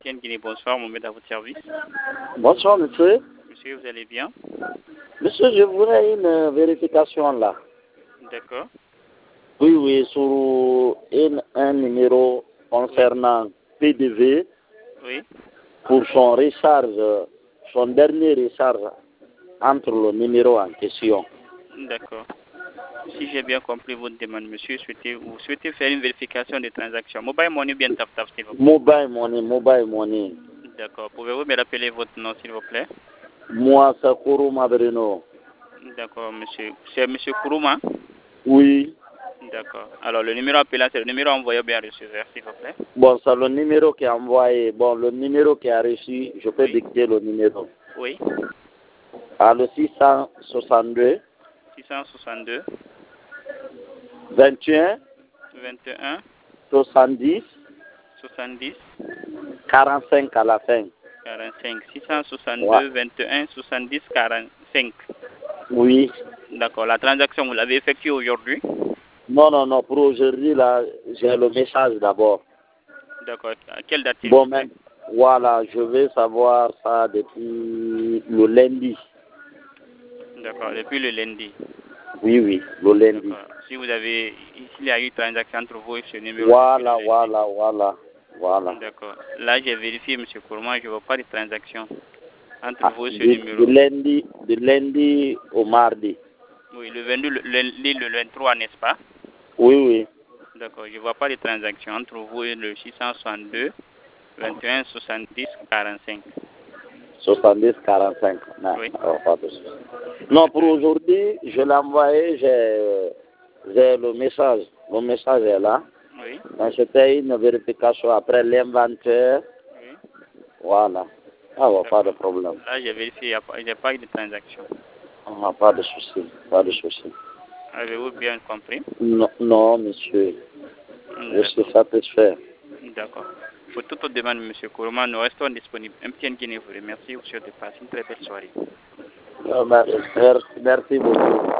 Tiens, Guinée, bonsoir, mon maître à votre service. Bonsoir, monsieur. Monsieur, vous allez bien? Monsieur, je voudrais une vérification là. D'accord. Oui, sur un numéro concernant PDV Oui. pour son recharge, son dernier recharge entre le numéro en question. D'accord. Si j'ai bien compris votre demande, monsieur, vous souhaitez faire une vérification des transactions. Mobile money ou bien tap, s'il vous plaît? Mobile money. D'accord. Pouvez-vous me rappeler votre nom, s'il vous plaît? Moi, c'est Kourouma Breno. D'accord, monsieur. C'est monsieur Kourouma? Oui. D'accord. Alors, le numéro appelé, c'est le numéro envoyé au bien receveur, s'il vous plaît? Bon, c'est le numéro qui est envoyé. Bon, le numéro qui a reçu, je peux dicter le numéro. Oui. Le 662 662 21 21 70 70 45 à la fin. 45. 662 Ouais. 21 70 45. Oui. D'accord. La transaction, vous l'avez effectuée aujourd'hui? Non. Pour aujourd'hui, là, j'ai le message d'abord. D'accord. À quelle date, s'il Bon, vous plaît? voilà, je vais savoir ça depuis le lundi. D'accord. Depuis le lundi. Oui, le lundi. D'accord. Si vous avez, s'il y a eu une transaction entre vous et ce numéro. Voilà. D'accord. Là, j'ai vérifié, M. Kourma, je ne vois pas de transaction entre vous et ce numéro. De lundi au mardi. Oui, le 22, le 23, n'est-ce pas? Oui. D'accord. Je ne vois pas de transaction entre vous et le 662 21 70 45. 70 45. Non, Oui. pas de souci. Non, pour aujourd'hui, je l'ai envoyé, j'ai le message. Le message est là. Oui. Donc, c'était une vérification après l'inventaire. Oui. Voilà. Pas de problème. Là, j'ai vérifié, il n'y a pas eu de transaction. Pas de souci. Avez-vous bien compris? Non, monsieur. Je suis satisfait. D'accord. Pour toute autre demande, M. Kourma, nous restons disponibles. MTN Guinée vous remercie. Vous souhaite de passer une très belle soirée. Merci beaucoup.